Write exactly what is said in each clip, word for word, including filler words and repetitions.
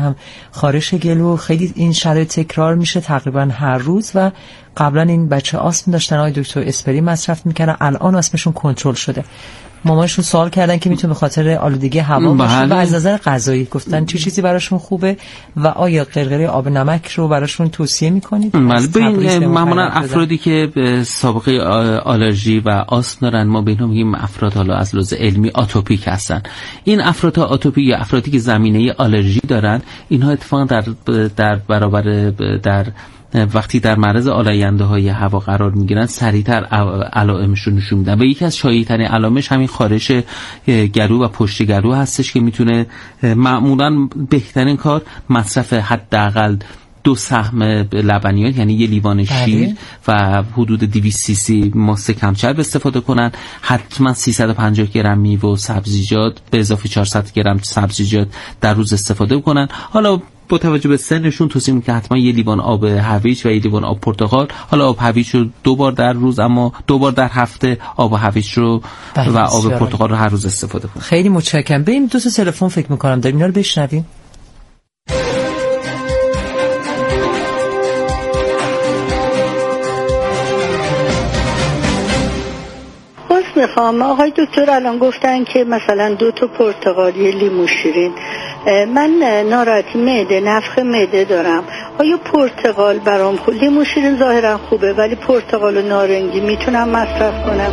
هم خارش گلو. خیلی این شرایط تکرار میشه تقریبا هر روز و قبلا این بچه آسم داشتن، آقای دکتر اسپرین مصرف میکردن، الان آسمشون کنترل شده. مامانشون سوال کردن که میتونه به خاطر آلودگی هوا باشه و از نظر غذایی گفتن چه چیزی براشون خوبه و آیا قرقره آب نمک رو براشون توصیه میکنید؟ بله، معمولا افرادی که سابقه آلرژی و آسم دارن ما به اینها میگیم افراد حالا از لحاظ علمی آتوپیک هستن. این افراد آتوپیک یا افرادی که زمینه آلرژی دارن، اینها اتفاقا در در برابر در وقتی در معرض آلاینده های هوا قرار میگیرن سریعتر علائمشون نشون میدن و یکی از شایع ترین علائمش همین خارش گلو و پشت گلو هستش که میتونه معمولا بهترین کار مصرف حداقل دو سهم لبنیات یعنی یه لیوان شیر و حدود دویست سی سی ماست کمچرب استفاده کنن. حتما سیصد و پنجاه گرم میوه و سبزیجات به اضافه چهارصد گرم سبزیجات در روز استفاده کنن. حالا با توجه به سنشون توصیه می‌کنم حتما یه لیوان آب هویج و یه لیوان آب پرتقال، حالا آب هویج رو دو بار در روز اما دو بار در هفته، آب هویج رو و آب پرتقال رو هر روز استفاده کنید. خیلی متشکرم. بریم دو تا تلفن فکر می‌کنم داریم، اینا رو بشنویم. میخوام آقای دکتر الان گفتن که مثلا دو تا پرتقال یه لیمو شیرین. من ناراحتی معده، نفخ معده دارم، آیا پرتقال برام خوب؟ لیمو شیرین ظاهرا خوبه ولی پرتقال و نارنگی میتونم مصرف کنم؟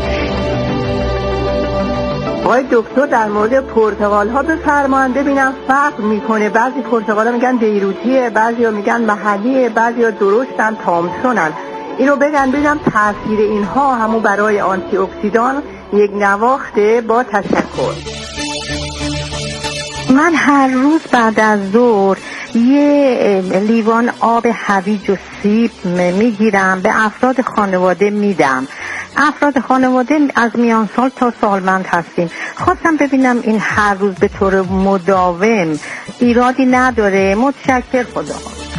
آقای دکتر در مورد پرتقال ها بفرمایید. ببینم فرق میکنه، بعضی پرتقال ها میگن بیروتیه، بعضی ها میگن محلیه، بعضی ها درشتن تامسونن. اینو بگن ببینم تاثیر اینها همون برای آنتی اکسیدان یک نواخته. با تشکر. من هر روز بعد از ظهر یه لیوان آب هویج و سیب میگیرم، به افراد خانواده میدم. افراد خانواده از میان سال تا سالمند هستیم. خواستم ببینم این هر روز به طور مداوم ایرادی نداره. متشکر، خدا.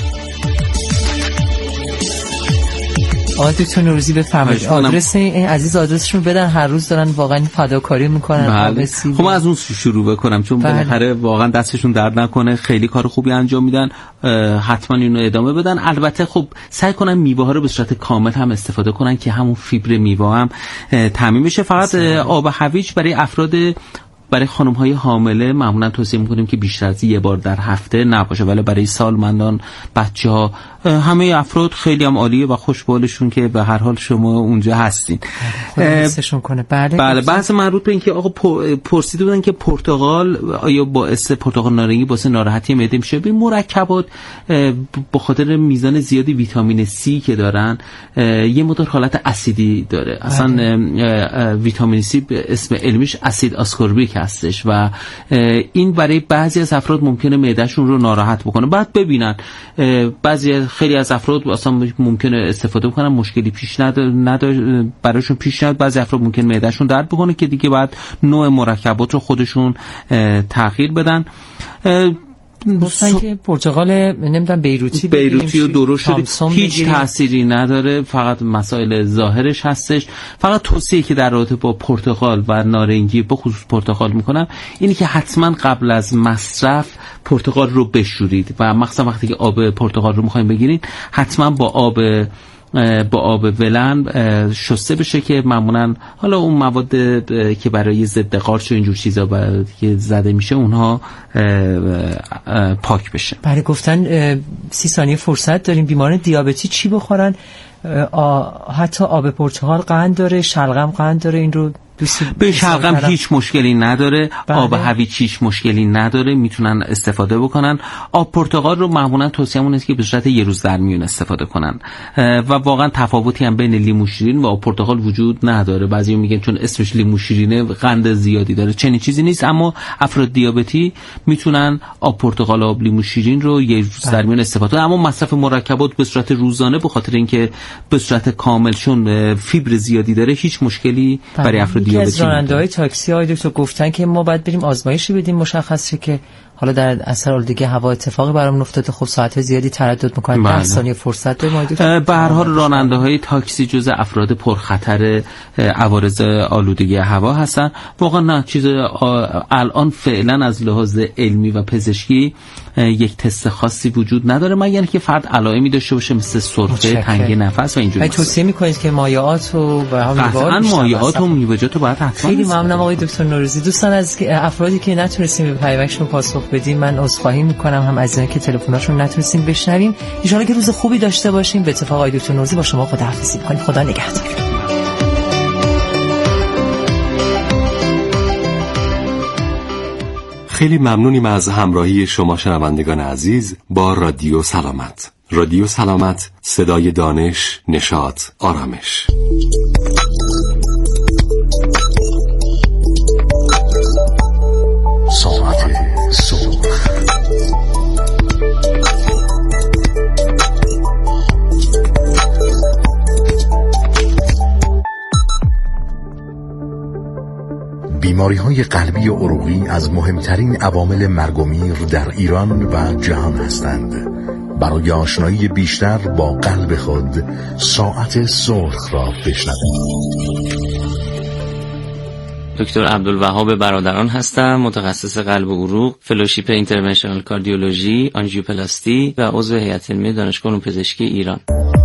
آقای دکتر نوروزی بفرمایید آدرس این عزیز آدرسشون بدن، هر روز دارن واقعا فداکاری میکنن. بله. خب من از اون شروع بکنم چون بالاخره واقعا دستشون درد نکنه، خیلی کار خوبی انجام میدن، حتما اینو ادامه بدن. البته خب سعی کنن میوه ها رو به صورت کامل هم استفاده کنن که همون فیبر میوه هم تامین بشه. فقط آب هویج برای افراد برای خانم های حامله معمولا توصیه میکنیم که بیشتر از یه بار در هفته نباشه، ولی برای سالمندان، بچه ها، همه افراد خیلی هم عالیه و خوشبالشون که به هر حال شما اونجا هستین. خودشون کنه. بله بله. بحث مربوط به این که آقا پرسیده بودن که پرتقال آیا باعث پرتقال نارنگی باعث ناراحتی معده میشه؟ ببین مرکبات به خاطر میزان زیادی ویتامین سی که دارن یه مقدار حالت اسیدی داره. اصلا ویتامین سی به اسم علمیش اسید آسکوربیک هستش و این برای بعضی از افراد ممکنه معدهشون رو ناراحت بکنه. بعد ببینن بعضی خیلی از افراد اصلا ممکنه استفاده بکنن مشکلی پیش نداره براشون پیش نیاد، بعضی افراد ممکنه معدهشون درد بکنه که دیگه بعد نوع مرکبات رو خودشون تغییر بدن. گفتن که پرتقال نمیدونم بیروتی بیروتی و درشت هیچ تأثیری نداره، فقط مسائل ظاهرش هستش. فقط توصیه که در رابطه با پرتقال و نارنگی به خصوص پرتقال میکنم اینی که حتما قبل از مصرف پرتقال رو بشورید و مخصوصا وقتی که آب پرتقال رو میخوایم بگیرید حتما با آب با آب ولن شسته بشه که معمولا حالا اون مواد که برای ضد قارچ و اینجور چیزا که زده میشه اونها پاک بشه. برای گفتن سی ثانیه فرصت داریم. بیماران دیابتی چی بخورن؟ حتی آب پرتقال قند داره، شلغم قند داره، این رو به شلغم هیچ مشکلی نداره. بله. آب هویج هیچ مشکلی نداره، میتونن استفاده بکنن. آب پرتقال رو معمولا توصیه‌مون است که به صورت یه روز در میون استفاده کنن و واقعا تفاوتی هم بین لیمو شیرین و آب پرتقال وجود نداره. بعضی میگن چون اسمش لیمو شیرینه قند زیادی داره، چنین چیزی نیست. اما افراد دیابتی میتونن آب پرتقال و آب لیمو شیرین رو یه روز در میون استفاده کنن، اما مصرف مرکبات به صورت روزانه به خاطر اینکه به صورت کامل چون فیبر زیادی داره هیچ مشکلی برای افراد دیابتی از راننده‌های تاکسی های دکتر گفتن که ما باید بریم آزمایشی بدیم مشخص شه که حالا در اثر آلودگی هوا اتفاقی برامون افتاده، خب ساعت زیادی تردد می‌کنیم، ده ثانیه فرصت داریم. به هر حال راننده‌های تاکسی جزء افراد پرخطر عوارض آلودگی هوا هستن. واقعا نه چیز الان فعلا از لحاظ علمی و پزشکی یک تست خاصی وجود نداره، مگر اینکه فرد علائمی داشته باشه مثل سرفه، تنگی نفس و اینجوری. توصیه می‌کنید که مایعات و قطعاً مایعات و میوه‌جات رو باید حتما. خیلی ممنونم آقای دکتر نوروزی. دوستان از افرادی که نتونستیم به پیامکشون پاسخ بدیم من عذرخواهی می‌کنم، هم از اینکه تلفن‌هاشون نتونستیم بشنویم. ان شاءالله که روز خوبی داشته باشیم. به اتفاق آقای دکتر نوروزی با شما خداحافظی می‌کنیم. خدا نگهدار. خیلی ممنونیم از همراهی شما شنوندگان عزیز با رادیو سلامت. رادیو سلامت، صدای دانش، نشاط، آرامش. ساعت سرخ. بیماری‌های قلبی و عروقی از مهمترین عوامل مرگ و میر در ایران و جهان هستند. برای آشنایی بیشتر با قلب خود ساعت سرخ را بشنوید. دکتر عبدالوهاب برادران هستم، متخصص قلب و عروق، فلوشیپ اینترونشنال کاردیولوژی، آنژیوپلاستی و عضو هیئت علمی دانشگاه علوم پزشکی ایران.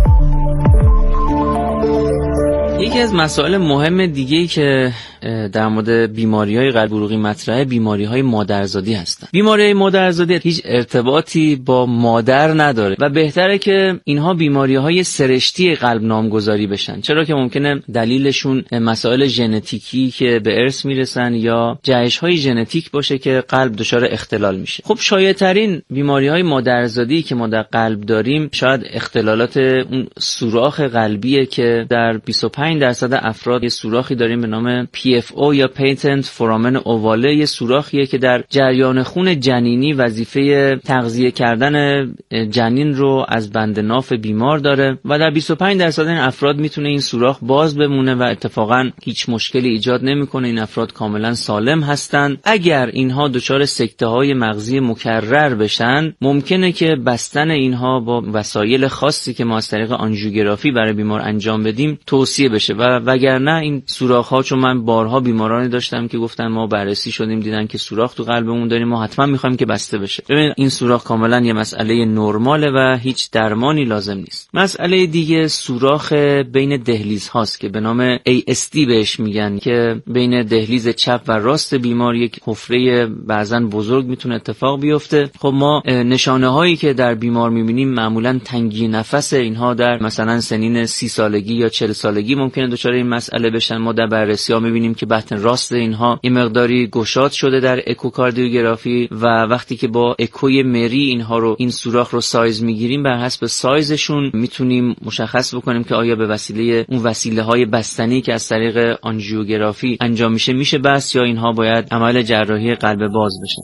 یکی از مسائل مهم دیگه‌ای که در مورد بیماری‌های قلب عروقی مطرحه بیماری‌های مادرزادی هستند. بیماری‌های مادرزادی هیچ ارتباطی با مادر نداره و بهتره که اینها بیماری‌های سرشتی قلب نامگذاری بشن، چرا که ممکنه دلیلشون مسائل ژنتیکی که به ارث میرسن یا جهش‌های ژنتیک باشه که قلب دچار اختلال میشه. خب شایع‌ترین بیماری‌های مادرزادی که ما در قلب داریم شاید اختلالات اون سوراخ قلبیه که در بیست و پنج درصد افراد یه سوراخی داریم به نام پی اف او یا پیتنت فورامن اوواله. یه سوراخیه که در جریان خون جنینی وظیفه تغذیه کردن جنین رو از بند ناف بیمار داره و در بیست و پنج درصد این افراد میتونه این سوراخ باز بمونه و اتفاقا هیچ مشکلی ایجاد نمیکنه. این افراد کاملا سالم هستند. اگر اینها دچار سکته‌های مغزی مکرر بشن ممکنه که بستن اینها با وسایل خاصی که ما از طریق آنژیوگرافی برای بیمار انجام بدیم توصیه بشه و وگرنه این سوراخ‌ها، چون من بارها بیمارانی داشتم که گفتن ما بررسی شدیم دیدن که سوراخ تو قلبمون داریم، ما حتما می‌خوایم که بسته بشه. ببین این سوراخ کاملا یه مسئله نرماله و هیچ درمانی لازم نیست. مسئله دیگه سوراخ بین دهلیز هاست که به نام ای اس دی بهش میگن، که بین دهلیز چپ و راست بیمار یک حفره بعضن بزرگ میتونه اتفاق بیفته. خب ما نشانه هایی که در بیمار میبینیم معمولا تنگی نفس، اینها در مثلا سنین سی سالگی یا چهل سالگی ممکنه دچار این مسئله بشن. ما در بررسی‌ها می‌بینیم که بطن راست اینها این مقداری گشاد شده در اکوکاردیوگرافی و وقتی که با اکوی مری اینها رو این سوراخ رو سایز می‌گیریم بر حسب سایزشون میتونیم مشخص بکنیم که آیا به وسیله اون وسیله‌های بستنی که از طریق آنژیوگرافی انجام میشه میشه بس یا اینها باید عمل جراحی قلب باز بشه.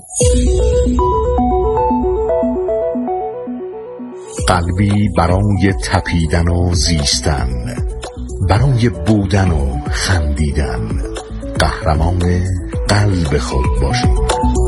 قلبی برای تپیدن و زیستن، برای بودن و خندیدن، قهرمان قلب خود باشید.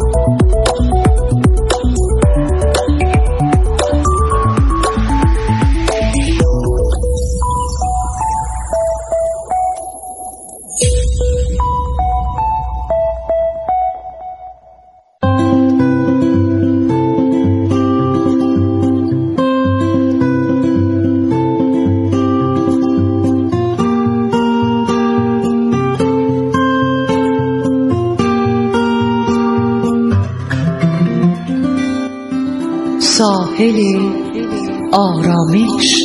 ساحل آرامش.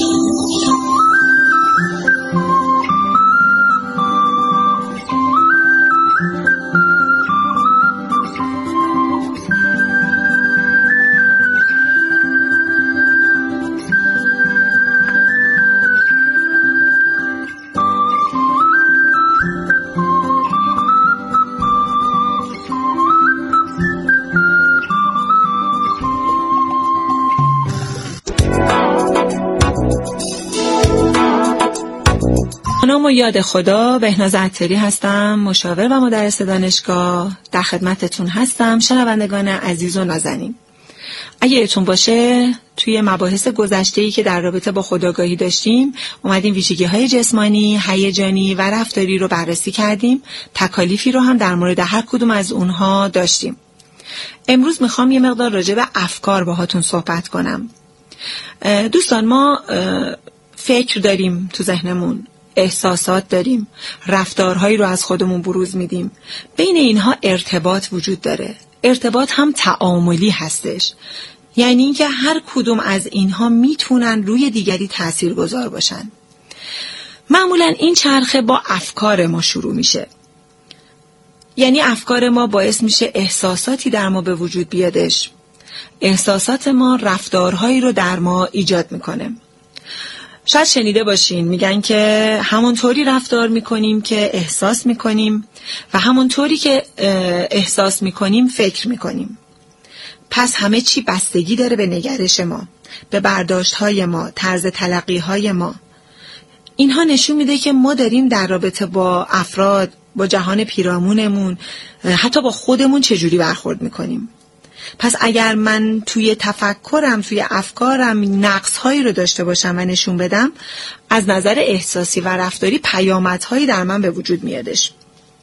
و یاد خدا، بهناز عطاری هستم، مشاور و مدرس دانشگاه. در خدمتتون هستم شنوندگان عزیز و نازنین. اگه یادتون باشه توی مباحث گذشته‌ای که در رابطه با خودآگاهی داشتیم اومدیم ویژگی‌های جسمانی، هیجانی و رفتاری رو بررسی کردیم. تکالیفی رو هم در مورد هر کدوم از اونها داشتیم. امروز میخوام یه مقدار راجع به افکار باهاتون صحبت کنم. دوستان، ما فکر داریم تو ذهنمون، احساسات داریم، رفتارهایی رو از خودمون بروز میدیم. بین اینها ارتباط وجود داره. ارتباط هم تعاملی هستش، یعنی اینکه هر کدوم از اینها میتونن روی دیگری تاثیرگذار باشن. معمولا این چرخه با افکار ما شروع میشه، یعنی افکار ما باعث میشه احساساتی در ما به وجود بیادش. احساسات ما رفتارهایی رو در ما ایجاد میکنه. شاید شنیده باشین میگن که همونطوری رفتار میکنیم که احساس میکنیم و همونطوری که احساس میکنیم فکر میکنیم. پس همه چی بستگی داره به نگرش ما، به برداشت‌های ما، طرز تلقی‌های ما. اینها نشون میده که ما داریم در رابطه با افراد، با جهان پیرامونمون، حتی با خودمون چجوری برخورد میکنیم. پس اگر من توی تفکرم، توی افکارم نقص‌هایی رو داشته باشم و نشون بدم، از نظر احساسی و رفتاری پیامدهایی در من به وجود میادش.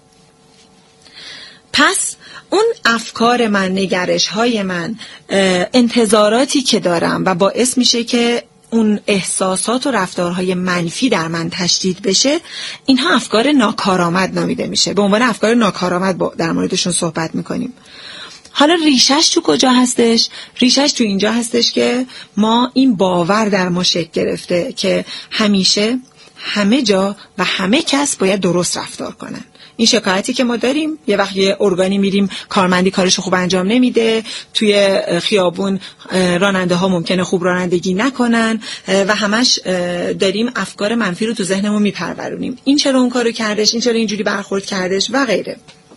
پس اون افکار من، نگرش‌های من، انتظاراتی که دارم و باعث میشه که اون احساسات و رفتارهای منفی در من تشدید بشه، اینها افکار ناکارآمد نامیده میشه. به عنوان افکار ناکارآمد در موردشون صحبت میکنیم. حالا ریشش تو کجا هستش؟ ریشش تو اینجا هستش که ما این باور در ما شکل گرفته که همیشه، همه جا و همه کس باید درست رفتار کنن. این شکایتی که ما داریم، یه وقت یه ارگانی میریم کارمندی کارشو خوب انجام نمیده، توی خیابون راننده ها ممکنه خوب رانندگی نکنن و همش داریم افکار منفی رو تو ذهنمون میپرورونیم. این چرا اون کارو کردش، این چرا اینجوری برخورد کردش و غیره.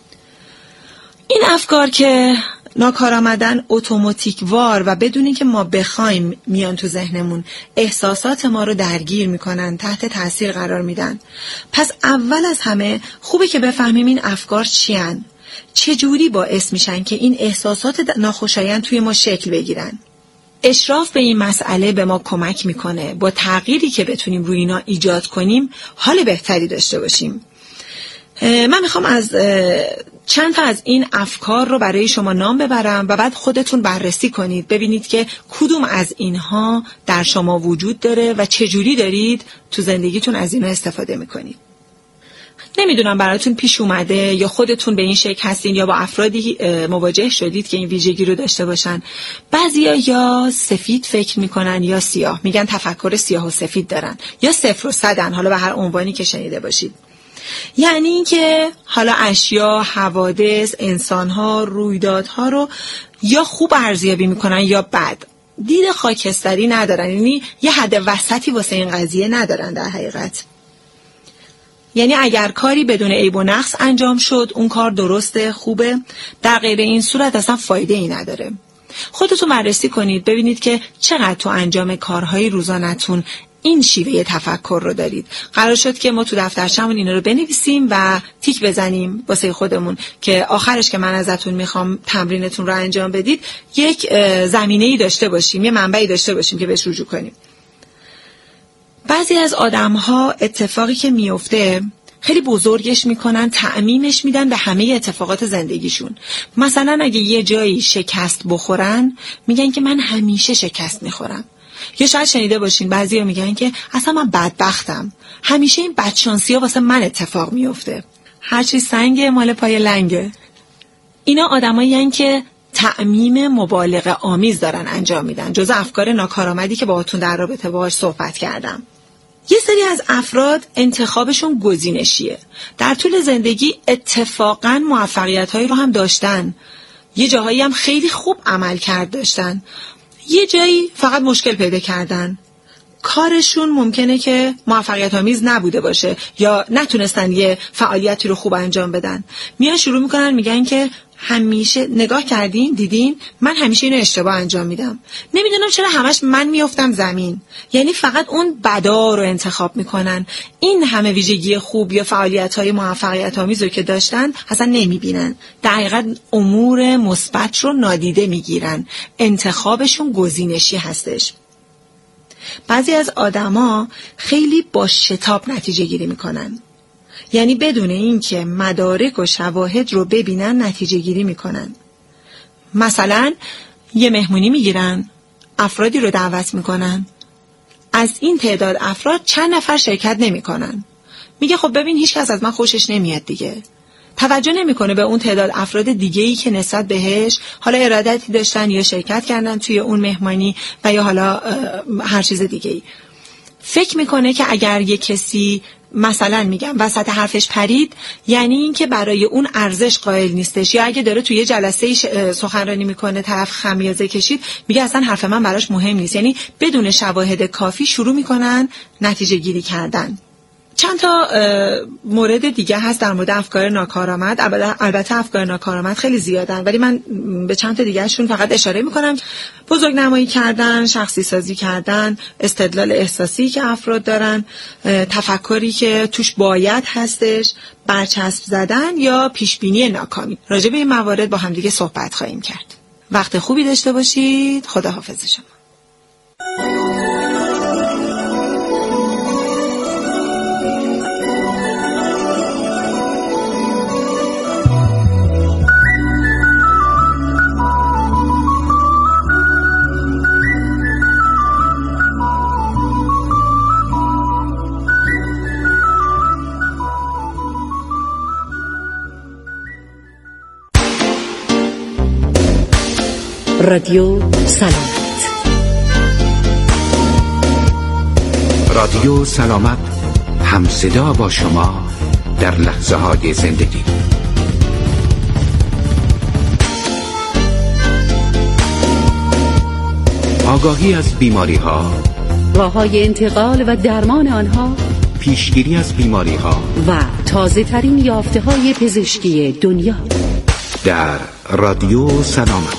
این افکار که ناکارآمدن، اتوماتیک وار و بدون اینکه ما بخوایم میان تو ذهنمون، احساسات ما رو درگیر میکنن، تحت تاثیر قرار میدن. پس اول از همه خوبه که بفهمیم این افکار چی هن، چجوری باعث میشن که این احساسات ناخوشایند توی ما شکل بگیرن. اشراف به این مسئله به ما کمک میکنه با تغییری که بتونیم روی اینا ایجاد کنیم حال بهتری داشته باشیم. من میخوام از چند تا از این افکار رو برای شما نام ببرم و بعد خودتون بررسی کنید، ببینید که کدوم از اینها در شما وجود داره و چجوری دارید تو زندگیتون از اینها استفاده میکنید. نمیدونم براتون پیش اومده یا خودتون به این شکل هستین یا با افرادی مواجه شدید که این ویژگی رو داشته باشن. بعضیا یا سفید فکر میکنن یا سیاه، میگن تفکر سیاه و سفید دارن، یا صفر و صدن، حالا به هر عنوانی که شنیده باشید. یعنی این که حالا اشیا، حوادث، انسانها، رویدادها رو یا خوب ارزیابی میکنن یا بد. دید خاکستری ندارن، یعنی یه حد وسطی واسه این قضیه ندارن در حقیقت. یعنی اگر کاری بدون عیب و نقص انجام شد، اون کار درسته، خوبه، در غیر این صورت اصلا فایده ای نداره. خودتون بررسی کنید ببینید که چقدر تو انجام کارهای روزانه‌تون این شیوه تفکر رو دارید. قرار شد که ما تو دفترچمون اینا رو بنویسیم و تیک بزنیم واسه خودمون که آخرش که من ازتون میخوام تمرینتون رو انجام بدید، یک زمینه‌ای داشته باشیم، یه منبعی داشته باشیم که بهش رجوع کنیم. بعضی از آدم‌ها اتفاقی که میفته خیلی بزرگش میکنن، تعمیمش میدن به همه اتفاقات زندگیشون. مثلا اگه یه جایی شکست بخورن، میگن که من همیشه شکست میخورم. یا شاید شنیده باشین بعضیا میگن که اصلا من بدبختم، همیشه این بدشانسی ها واسه من اتفاق میفته، هرچی سنگه مال پای لنگه. اینا آدمایی هن که تعمیم مبالغه آمیز دارن انجام میدن، جز افکار ناکارآمدی که باهاتون در رابطه باهاش صحبت کردم. یه سری از افراد انتخابشون گزینشیه، در طول زندگی اتفاقاً موفقیت‌هایی رو هم داشتن، یه جاهایی هم خیلی خوب عمل کرد داشتن، یه جایی فقط مشکل پیدا کردن. کارشون ممکنه که موفقیت آمیز نبوده باشه یا نتونستن یه فعالیتی رو خوب انجام بدن. میان شروع میکنن میگن که همیشه نگاه کردین دیدین من همیشه اینو اشتباه انجام میدم، نمیدونم چرا همش من میافتم زمین. یعنی فقط اون بدا رو انتخاب میکنن. این همه ویژگی خوب یا فعالیت‌های موفقیت آمیز رو که داشتن اصلا نمیبینن، در حقیقت امور مثبت رو نادیده میگیرن. انتخابشون گزینشی هستش. بعضی از آدما خیلی با شتاب نتیجه گیری میکنن، یعنی بدون اینکه مدارک و شواهد رو ببینن نتیجه گیری میکنن. مثلا یه مهمونی میگیرن، افرادی رو دعوت میکنن، از این تعداد افراد چند نفر شرکت نمیکنن. میگه خب ببین هیچ کس از من خوشش نمیاد دیگه. توجه نمیکنه به اون تعداد افراد دیگه‌ای که نسبت بهش حالا ارادتی داشتن یا شرکت کردن توی اون مهمانی و یا حالا هر چیز دیگه‌ای. فکر میکنه که اگر یه کسی مثلا میگم وسط حرفش پرید یعنی این که برای اون ارزش قائل نیستش، یا اگه داره توی یه جلسه سخنرانی میکنه طرف خمیازه کشید میگه اصلا حرف من براش مهم نیست. یعنی بدون شواهد کافی شروع میکنن نتیجه گیری کردن. چند تا مورد دیگه هست در مورد افکار ناکارآمد. البته افکار ناکارآمد خیلی زیادن ولی من به چند تا دیگهشون فقط اشاره میکنم. بزرگنمایی کردن، شخصی سازی کردن، استدلال احساسی که افراد دارن، تفکری که توش باید هستش، برچسب زدن یا پیشبینی ناکامی. راجع به این موارد با هم دیگه صحبت خواهیم کرد. وقت خوبی داشته باشید. خداحافظ شما. رادیو سلامت. رادیو سلامت همصدا با شما در لحظه های زندگی. آگاهی از بیماری ها، راه‌های انتقال و درمان آنها، پیشگیری از بیماری ها و تازه ترین یافته های پزشکی دنیا در رادیو سلامت.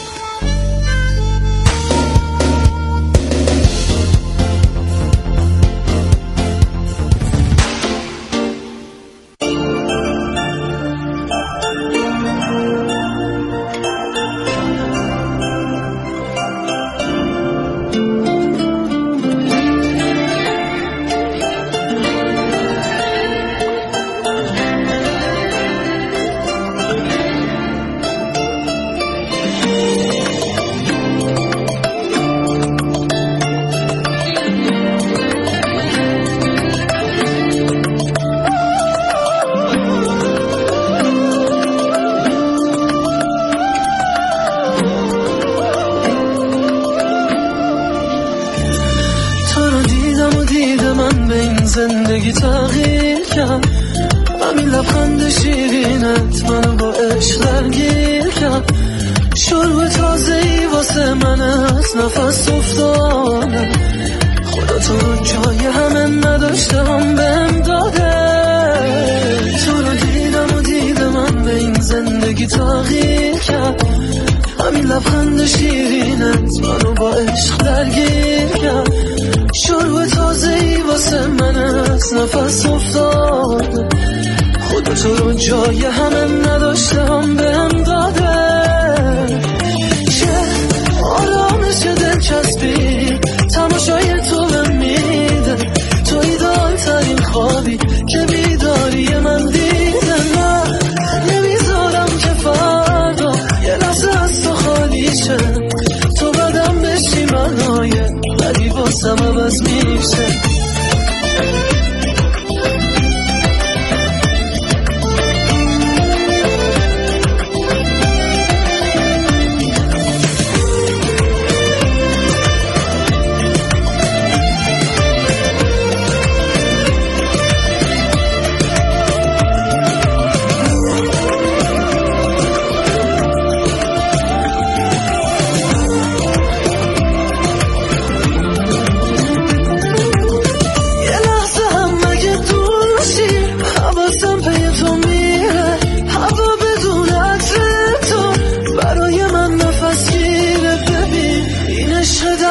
زندگی تغییر کرد، همین لبخند شیرینت منو با عشق درگیر کرد. شروع تازه‌ای واسه من از نفس افتادم، خدا تو رو جای همه نداشته هم بهم داده. تو رو دیدم و دید من به این زندگی تغییر کرد، همین لبخند شیرینت منو با عشق درگیر کرد. شروع تازه‌ای واسه من از نفس افتاده، خدا تو رو جای همه نداشته هم بهم داده. چه آرامش دلچسبی تماشای تو بهم میده، تو ایدال ترین خوابی که بیداری من دیده. من نمیذارم که فردا یه لحظه از تو خالی شه، تو بدم بشی منای ولی واسم عوض میشه.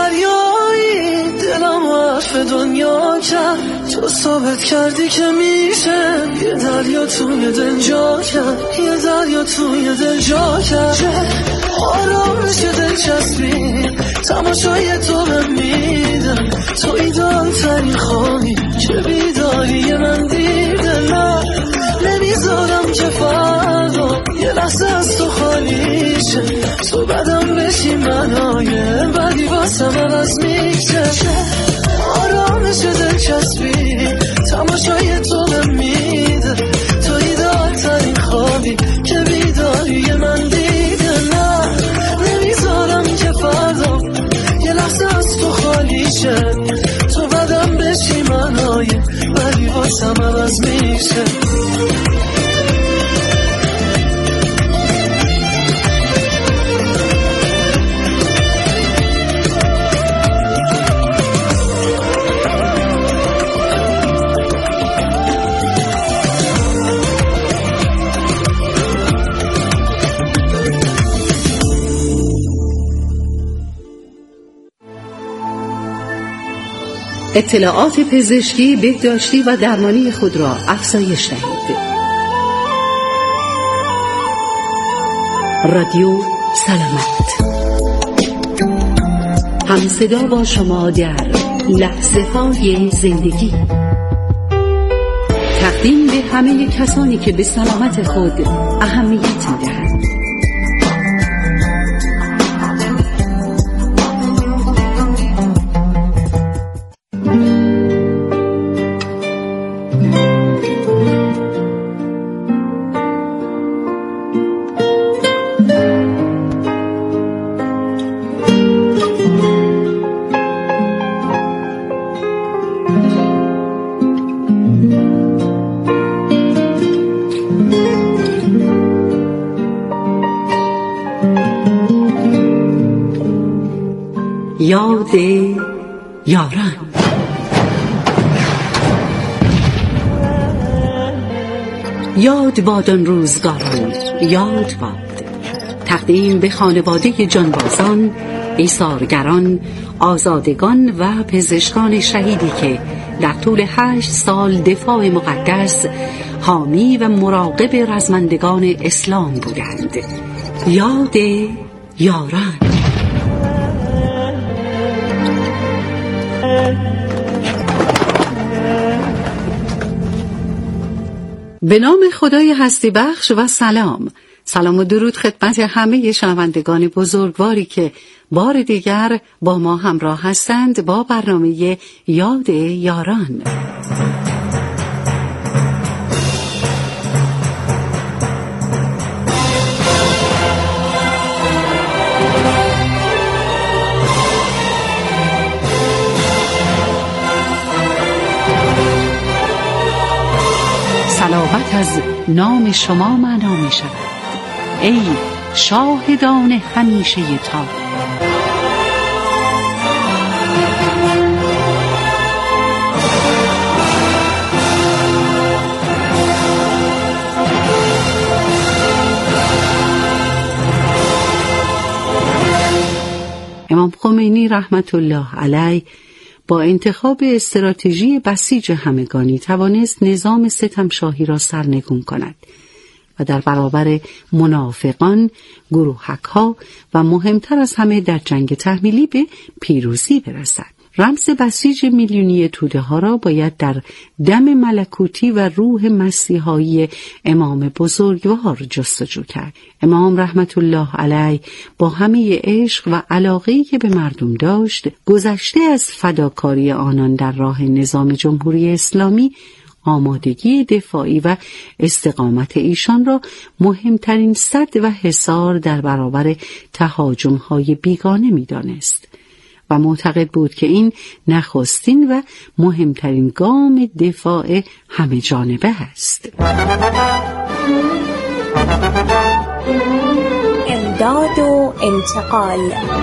دریایی دلم حرف دنیا کرد، تو ثابت کردی که میشه یه دریا توی دل جا کرد، یه دریا توی دل جا کرد. آرامش دلچسبی تماشای تو به میدم، تو ایدال ترین خواهی که بیداری من دیده. نه نمیذارم که فردا یه لحظه از تو خالی شه، تو بدم بشی منای بدی واسم عوض میشه. آرامش دلچسبی تماشای تو به میده، تو ایدال ترین خوابی که بیداری من دیده. نه نمیذارم که فردا یه لحظه از تو خالی شه، تو بدم بشی منای بدی واسم عوض میشه. اطلاعات پزشکی، بهداشتی و درمانی خود را افزایش دهید. رادیو سلامت، همصدا با شما در لحظه های زندگی. تقدیم به همه کسانی که به سلامت خود اهمیت می‌دهند. یاد یاران. یاد باد آن روزگاران، یاد باد. تقدیم به خانواده جانبازان، ایثارگران، آزادگان و پزشکان شهیدی که در طول هشت سال دفاع مقدس، حامی و مراقب رزمندگان اسلام بودند. یاد یاران. به نام خدای هستی بخش و سلام. سلام و درود خدمت همه شنوندگان بزرگواری که بار دیگر با ما همراه هستند با برنامه یاد یاران. صلوات از نام شما معنا می شود ای شاهدان همیشه تا. امام خمینی رحمت الله علیه با انتخاب استراتژی بسیج همگانی توانست نظام ستمشاهی را سرنگون کند و در برابر منافقان، گروهک‌ها و مهمتر از همه در جنگ تحمیلی به پیروزی برسد. رمز بسیج میلیونی توده ها را باید در دم ملکوتی و روح مسیحایی امام بزرگوار جستجو کرد. امام رحمت الله علیه با همه عشق و علاقه‌ای که به مردم داشت، گذشته از فداکاری آنان در راه نظام جمهوری اسلامی، آمادگی دفاعی و استقامت ایشان را مهمترین سد و حصار در برابر تهاجم‌های بیگانه می‌دانست و معتقد بود که این نخستین و مهمترین گام دفاع همه جانبه است. امداد و انتقال.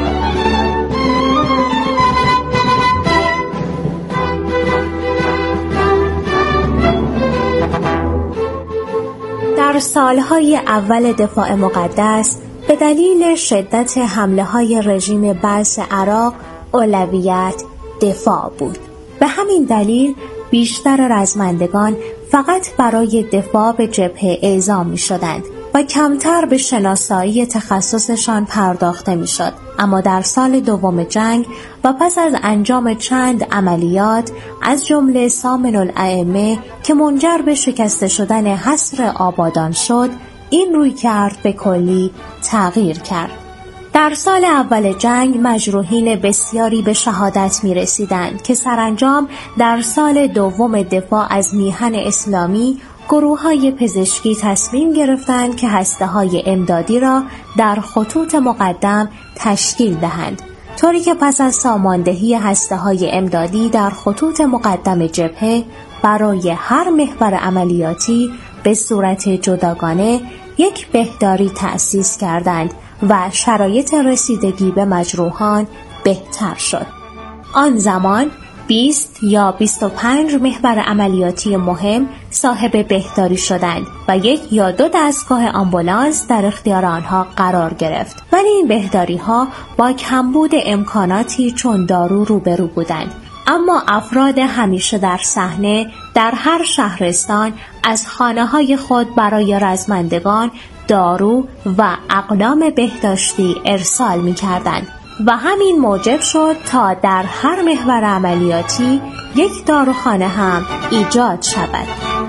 در سالهای اول دفاع مقدس به دلیل شدت حمله‌های رژیم بعث عراق اولویت دفاع بود. به همین دلیل بیشتر رزمندگان فقط برای دفاع به جبهه اعزام می شدند و کمتر به شناسایی تخصصشان پرداخته می شد. اما در سال دوم جنگ و پس از انجام چند عملیات از جمله سامن الائمه که منجر به شکسته شدن حصر آبادان شد، این روی کرد به کلی تغییر کرد. در سال اول جنگ مجروحین بسیاری به شهادت می رسیدند که سرانجام در سال دوم دفاع از میهن اسلامی گروه‌های پزشکی تصمیم گرفتند که هسته‌های امدادی را در خطوط مقدم تشکیل دهند، طوری که پس از ساماندهی هسته‌های امدادی در خطوط مقدم جبهه برای هر محور عملیاتی به صورت جداگانه یک بهداری تأسیس کردند و شرایط رسیدگی به مجروحان بهتر شد. آن زمان بیست یا بیست و پنج محور عملیاتی مهم صاحب بهداری شدند و یک یا دو دستگاه آمبولانس در اختیار آنها قرار گرفت. ولی این بهداری ها با کمبود امکاناتی چون دارو روبرو بودند. اما افراد همیشه در صحنه در هر شهرستان از خانه‌های خود برای رزمندگان دارو و اقلام بهداشتی ارسال می‌کردند و همین موجب شد تا در هر محور عملیاتی یک داروخانه هم ایجاد شود.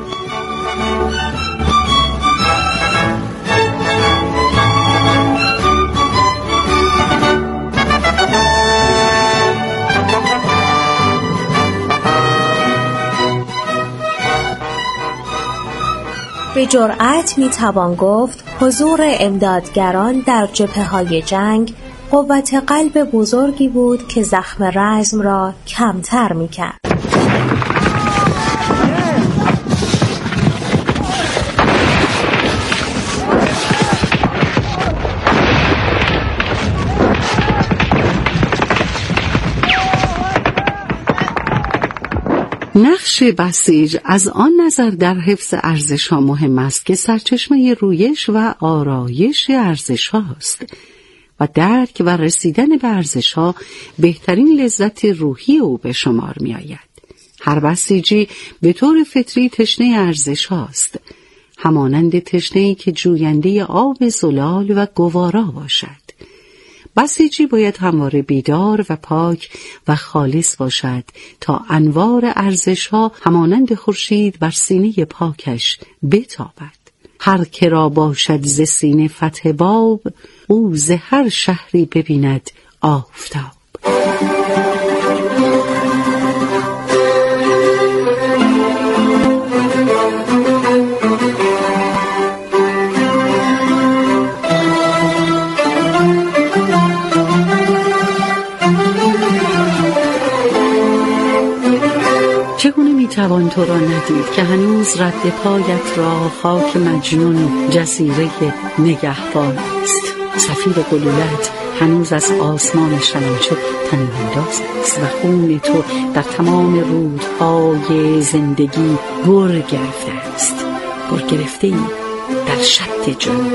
به جرأت میتوان گفت حضور امدادگران در جبهه‌های جنگ قوت قلب بزرگی بود که زخم رزم را کمتر میکرد. نقش بسیج از آن نظر در حفظ ارزش‌ها مهم است که سرچشمه رویش و آرایش ارزش‌ها است و درک و رسیدن به ارزش‌ها بهترین لذت روحی او به شمار می‌آید. هر بسیجی به طور فطری تشنه ارزش‌ها است، همانند تشنه‌ای که جوینده آب زلال و گوارا باشد. بسیجی باید همواره بیدار و پاک و خالص باشد تا انوار ارزش‌ها همانند خورشید بر سینه پاکش بتابد. هر که را باشد ز سینه فتح باب، او ز هر شهری ببیند آفتاب. چگونه میتوان تو را ندید که هنوز رد پایت را خاک مجنون جزیره نگهبان است؟ سفیر گلولت هنوز از آسمان شلنچو تنین انداز است و خون تو در تمام رودهای زندگی گر گرفته است، گر گرفته ای در شط جنوب.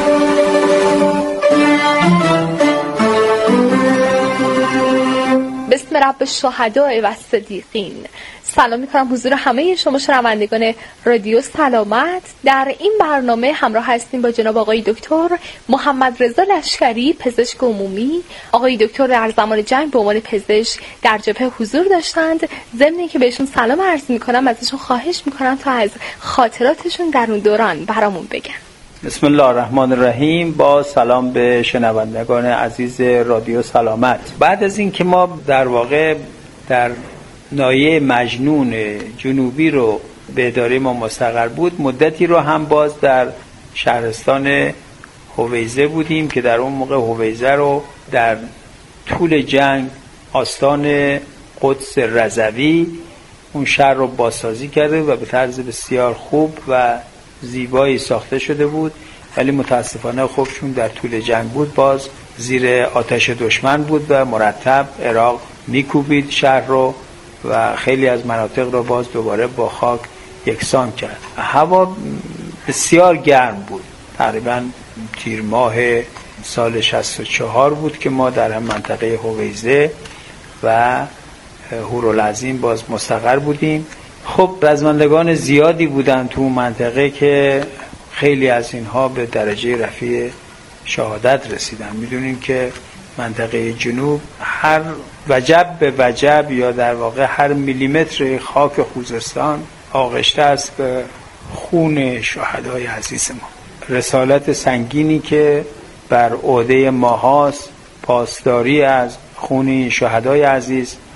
بسم رب الشهداء و صدیقین. سلام میکنم حضور همه شما شنوندگان رادیو سلامت. در این برنامه همراه هستیم با جناب آقای دکتر محمد رضا لشکری، پزشک عمومی. آقای دکتر در زمان جنگ به عنوان پزشک در جبهه حضور داشتند. ضمن اینکه بهشون سلام عرض میکنم، ازشون خواهش میکنم تا از خاطراتشون در اون دوران برامون بگن. بسم الله الرحمن الرحیم. با سلام به شنوندگان عزیز رادیو سلامت. بعد از این که ما در واقع در ناحیه مجنون جنوبی رو به اداره ما مستقر بود، مدتی رو هم باز در شهرستان هویزه بودیم که در اون موقع هویزه رو در طول جنگ آستان قدس رضوی اون شهر رو بازسازی کرده و به طرز بسیار خوب و زیبایی ساخته شده بود، ولی متاسفانه خب چون در طول جنگ بود باز زیر آتش دشمن بود و مرتب عراق میکوبید شهر رو و خیلی از مناطق رو باز دوباره با خاک یکسان کرد. هوا بسیار گرم بود، تقریبا تیر ماه سال شصت و چهار بود که ما در هم منطقه هویزه و هورالعظیم باز مستقر بودیم. خب رزمندگان زیادی بودن تو منطقه که خیلی از اینها به درجه رفیع شهادت رسیدن. میدونیم که منطقه جنوب هر وجب به وجب یا در واقع هر میلیمتر خاک خوزستان آغشته است به خون شهدای عزیز ما. رسالت سنگینی که بر عهده ما هاست پاسداری از خون شهدای عزیز